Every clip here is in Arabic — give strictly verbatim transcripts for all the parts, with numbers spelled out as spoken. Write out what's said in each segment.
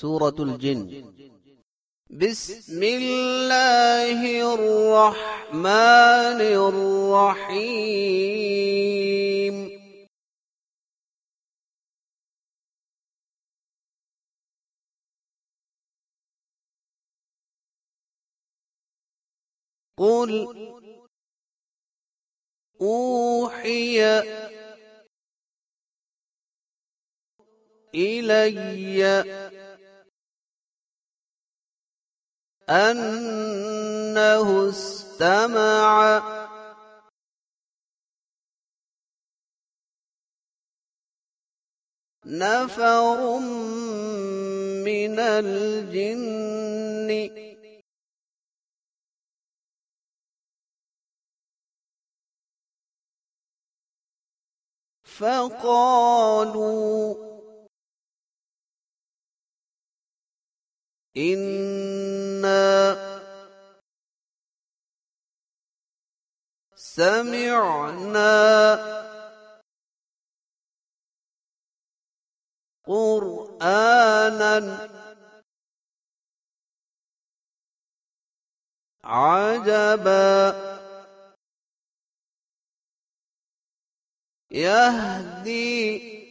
سورة الجن. بسم الله الرحمن الرحيم. قل أوحي إلي أنه استمع نفر من الجن فقالوا إنا سمعنا قرآنا عجبا يهدي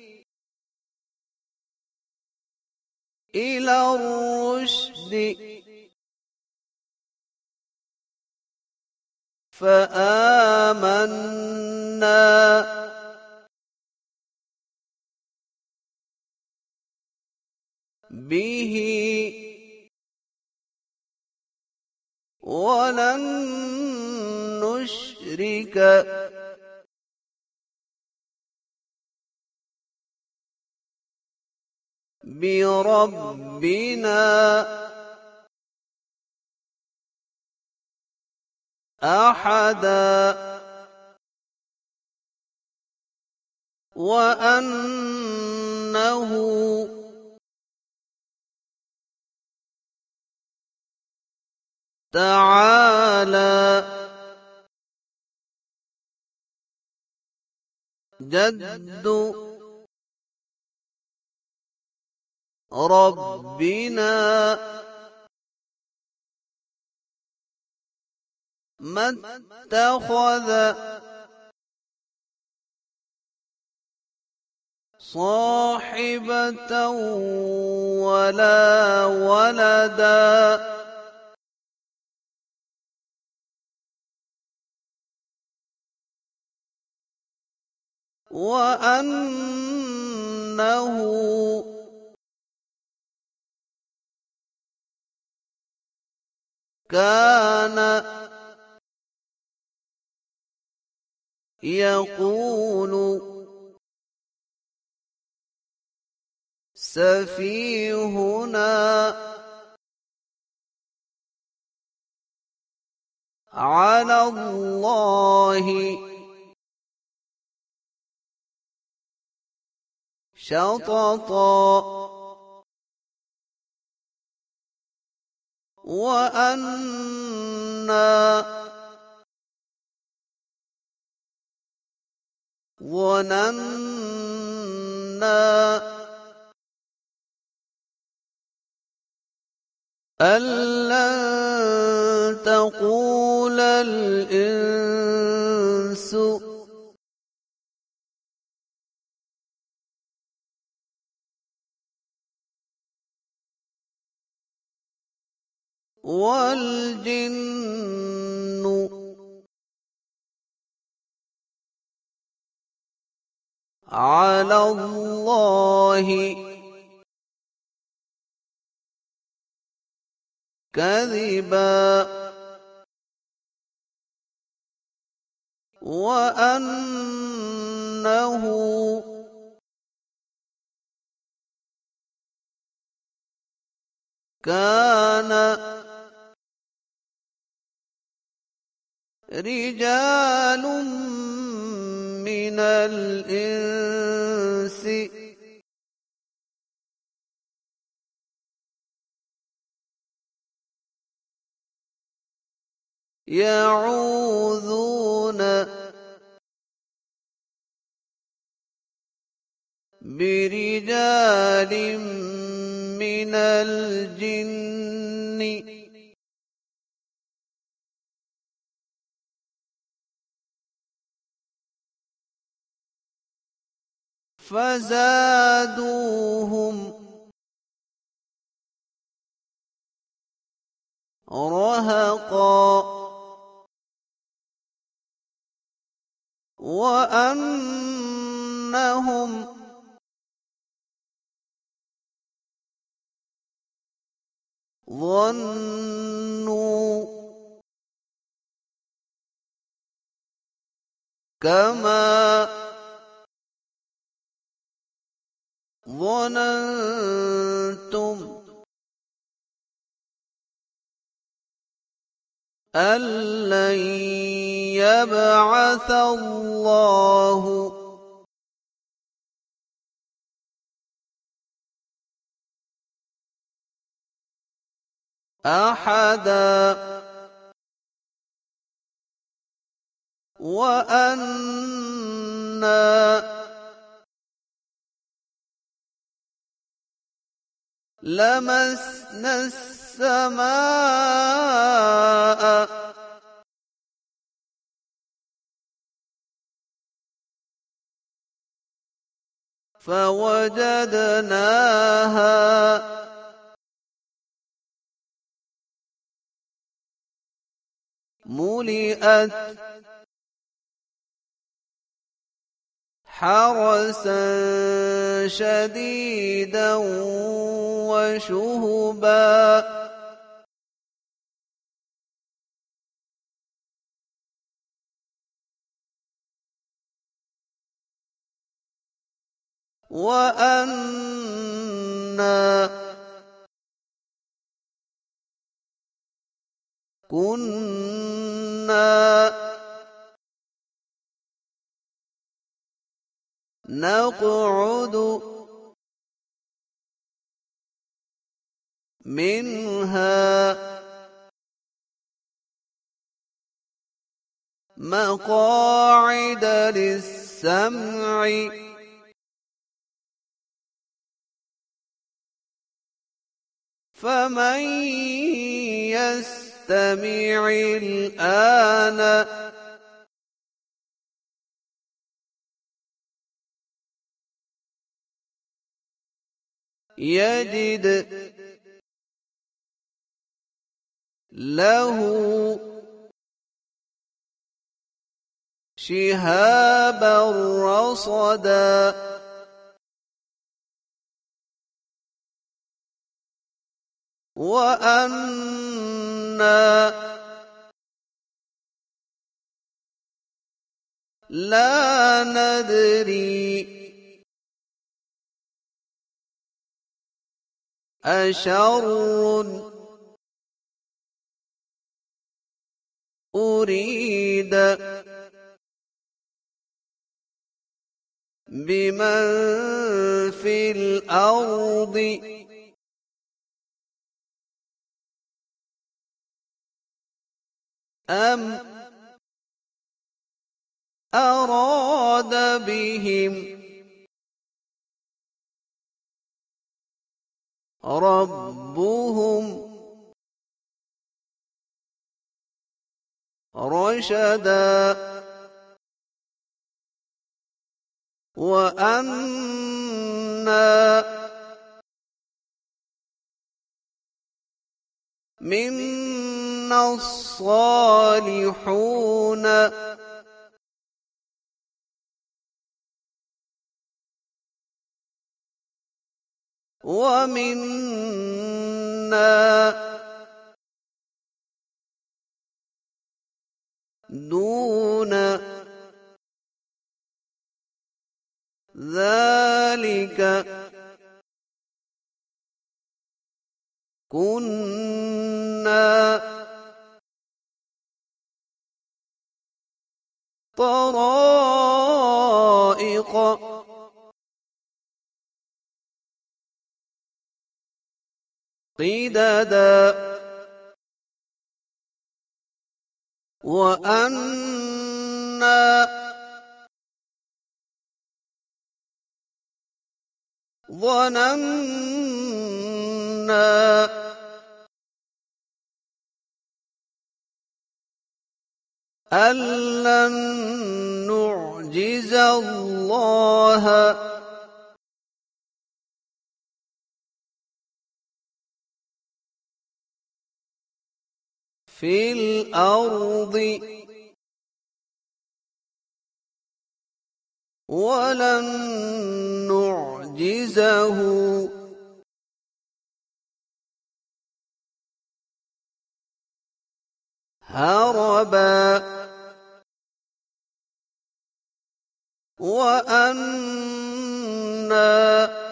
إلى الرشد فآمنا به ولن نشرك بربنا أحدا وأنه تعالى جد ربنا ما اتخذ صاحبة ولا ولدا وأنه كان يقول سفيهنا على الله شططا وأنا ظننا أن لن تقول الإنس والجن على الله كذبا وأنه كان رجال من الإنس يعوذون برجال من الجن فزادوهم رهقا وأنهم ظنوا كما ظننتم أن لن يبعث الله أحدا وأنا لمسنا السماء فوجدناها ملئت حرسا شديدا وشهبا وأنا كنا نقعد منها مقاعد للسمع فمن يستمع الآن يجد له شهابا رصدا وأنا لا ندري أشر أريد بمن في الأرض أم أراد بهم ربهم رشدا وأنا منا الصالحون ومنا دون ذلك كنا طرائق قددا وأنا ظننا أن لن نعجز الله في الأرض ولن نعجزه هربا وأنا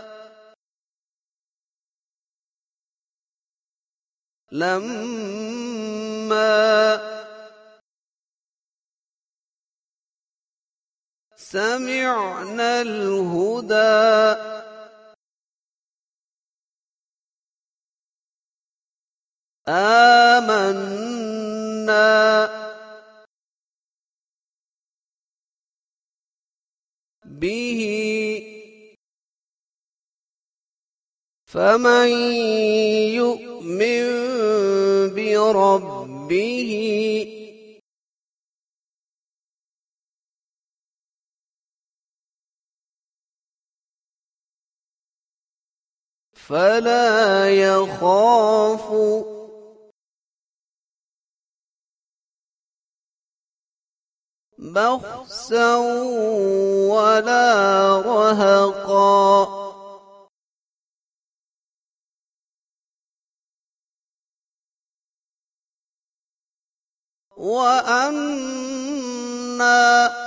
لما سمعنا الهدى آمنا به فمن يؤمن بربه فلا يخاف بخسا ولا رهقا وأنا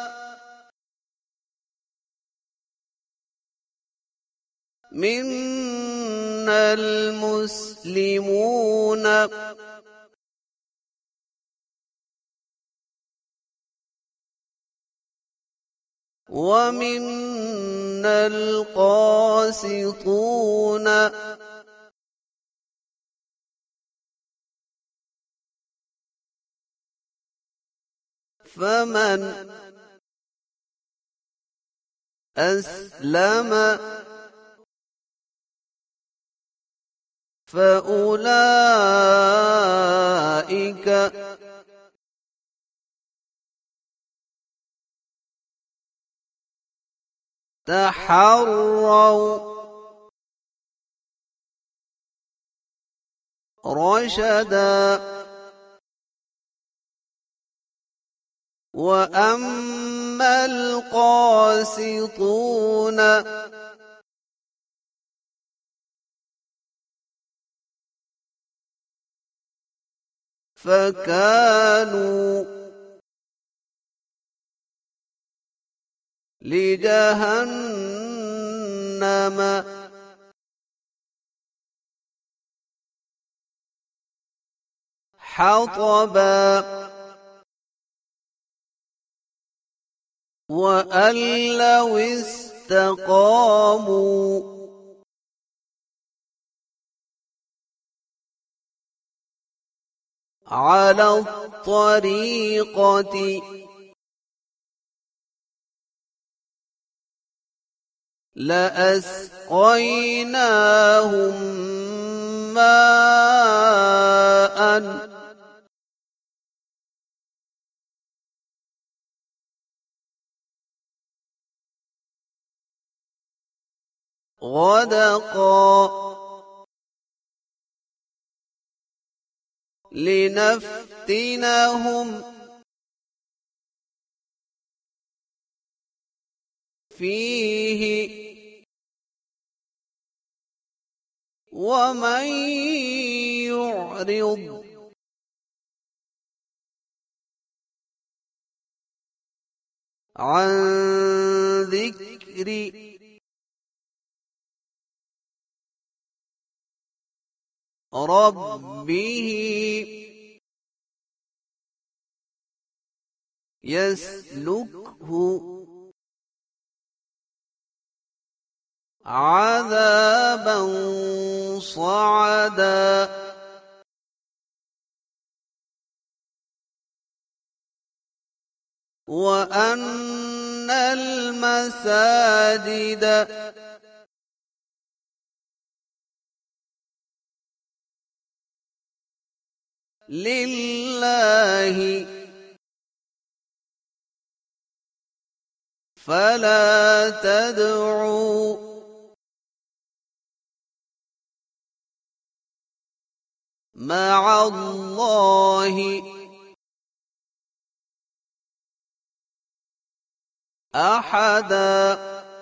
منا المسلمون ومنا القاسطون فمن أسلم فأولئك تحروا رشدا وأما القاسطون فكانوا لجهنم حطبا وأن لو استقاموا على الطريقة لأسقيناهم ماء غدقا لنفتنهم فيه ومن يعرض عن ذكري ربه يسلكه عذابا صعدا وأن المساجد لله فلا تدعوا مع الله أحدا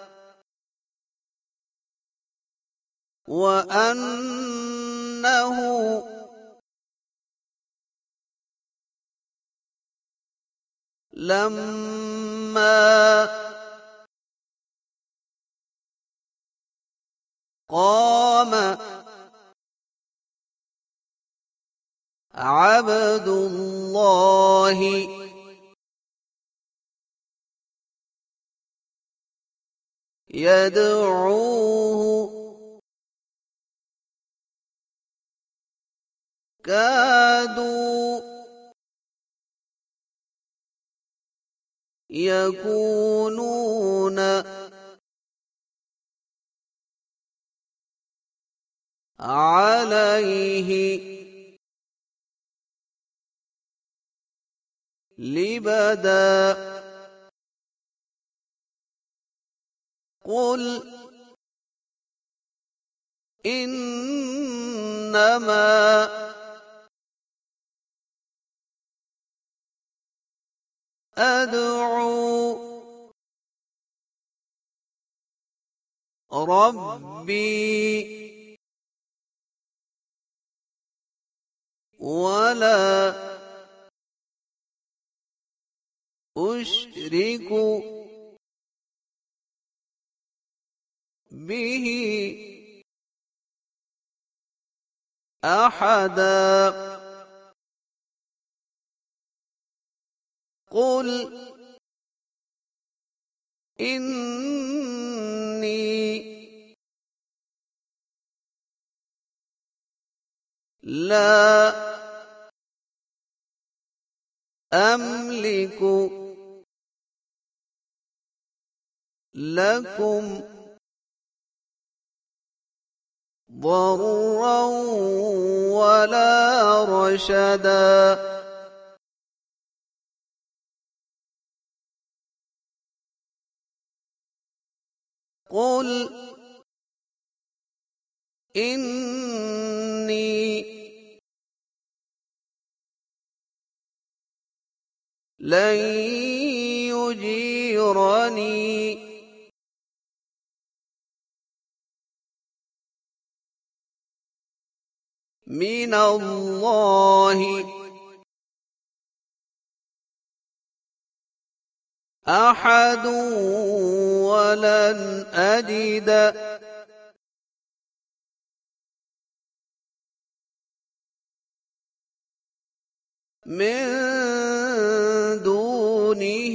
وأنه لما قام عبد الله يدعوه كادوا يكونون عليه لبدا قل إنما أدعو ربي ولا أشرك به أحدا قل إني لا أملك لكم ضرا ولا رشدا قل إني لن يجيرني من الله أحد ولن أجد من دونه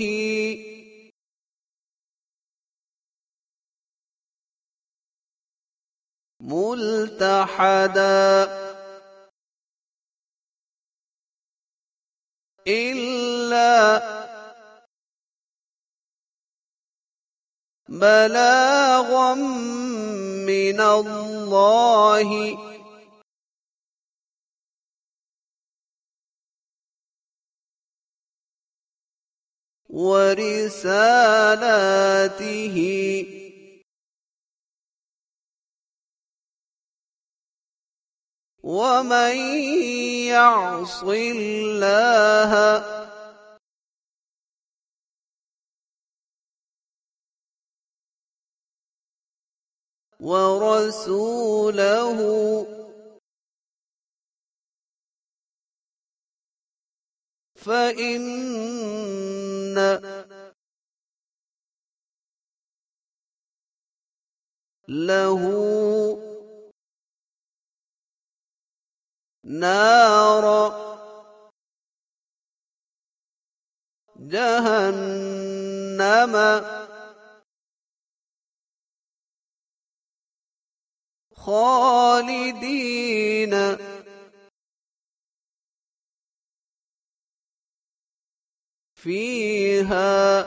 ملتحدا إلا بلاغا من الله ورسالاته ومن يعص الله ورسوله فإن له نار جهنم خالدين فيها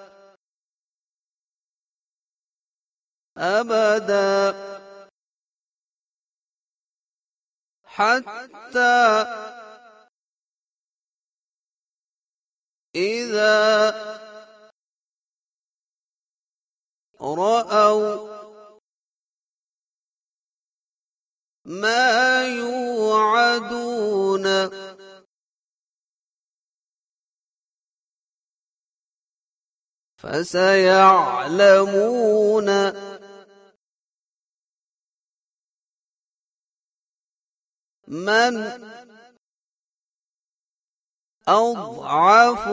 أبدا حتى إذا رأوا ما يوعدون فسيعلمون من أضعف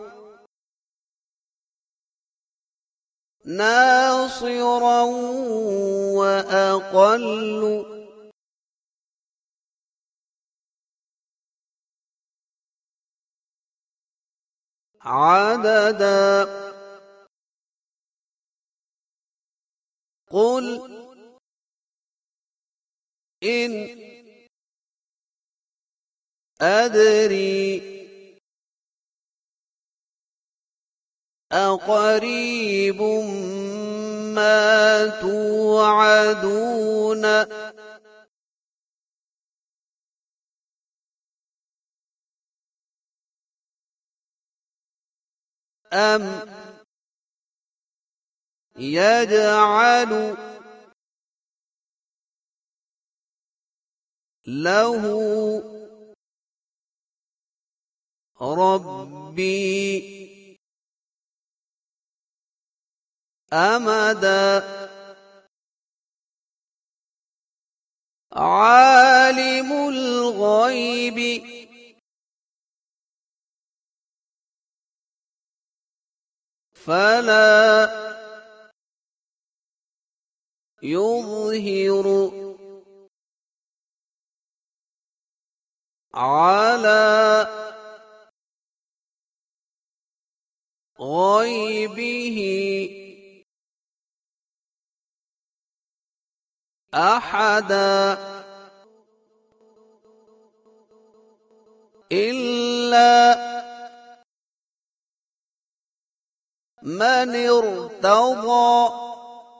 ناصرا وأقل عددا قل إن أدري أقريب ما توعدون أم يجعل له ربي أمدا عالم الغيب فلا يظهر على غيبه أحدا إلا من ارتضى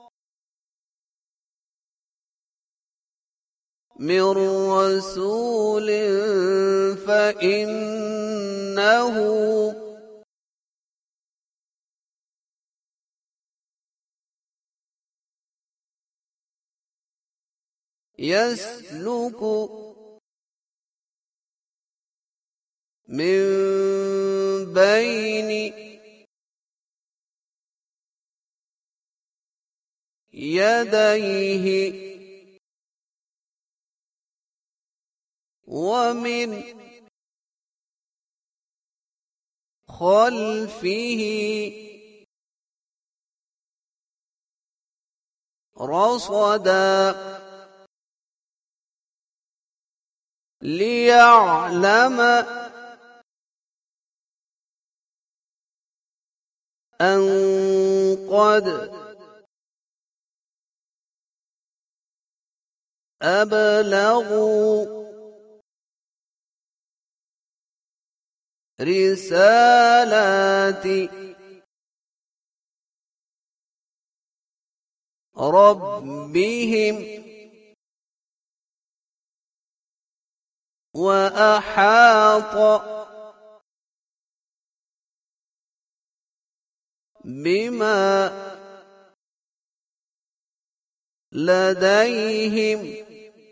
من رسول فإنه يسلك من بين يديه ومن خلفه رصدا ليعلم أن قد أبلغوا رسالات ربهم وأحاط بما لديهم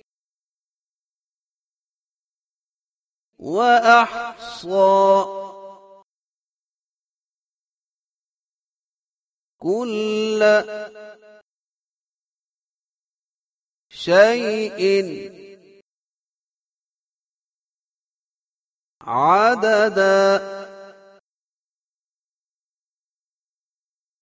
وأحصى كل شيء عددا